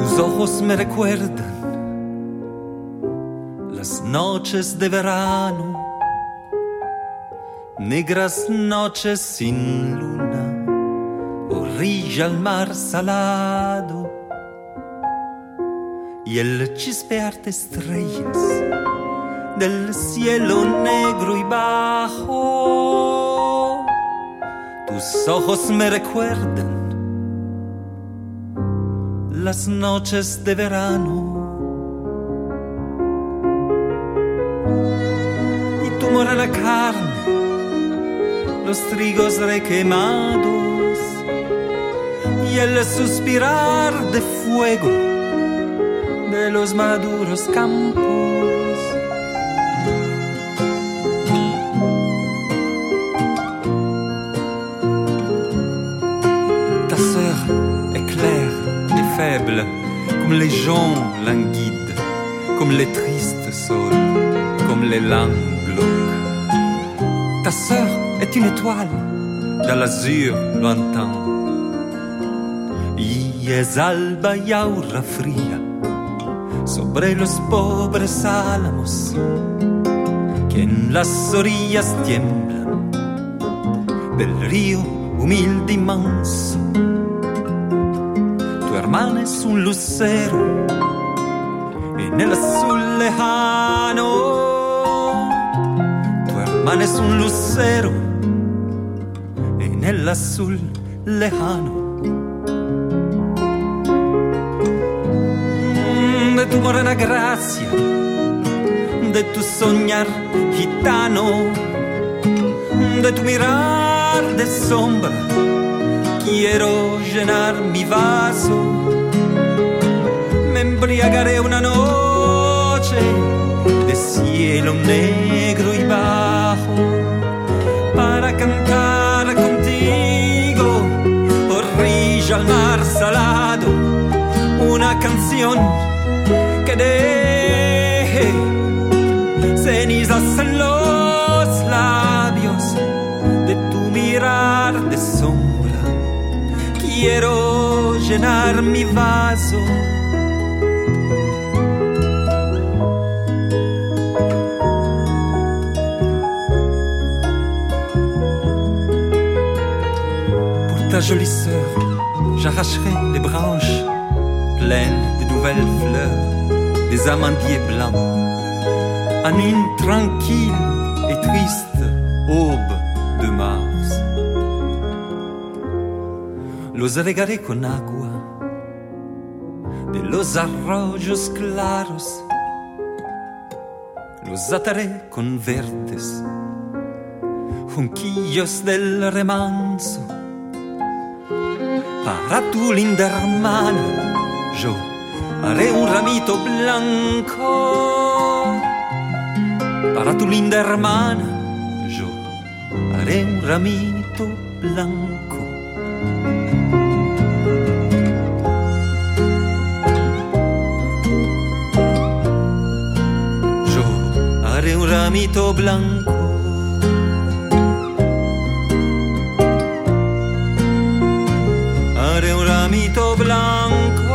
Tus ojos me recuerdan las noches de verano, negras noches sin luna, orilla al mar salado y el chispear de estrellas del cielo negro y bajo. Tus ojos me recuerdan las noches de verano. Y tu morena carne, los trigos requemados y el suspirar de fuego de los maduros campos. Ta sœur est claire et faible comme les joncs languides, comme les tristes saules, comme les langues glauques. Ta sœur est une étoile dans l'azur lointain y es alba y aura fría sobre los pobres álamos que en las orillas tiemblan del río humilde y manso. Tu hermana es un lucero en el azul lejano. Tu hermana es un lucero en el azul lejano. De tu morena gracia, de tu soñar gitano, de tu mirar de sombra, quiero llenar mi vaso. Me embriagaré una noche de cielo negro y bajo para cantar contigo, orilla al mar salado, una canción que deje cenizas en los labios de tu mirar de sombra. Quiero llenar mi vaso. Pour ta jolie sœur, j'arracherai les branches pleines de nouvelles fleurs, des amandiers blancs, en une tranquille et triste aube de mars. Los regaré con agua de los arroyos claros, los ataré con verdes junquillos del remanso. Para tu linda hermana yo haré un ramito blanco. Para tu linda hermana yo haré un ramito blanco. Yo haré un ramito blanco. Haré un ramito blanco.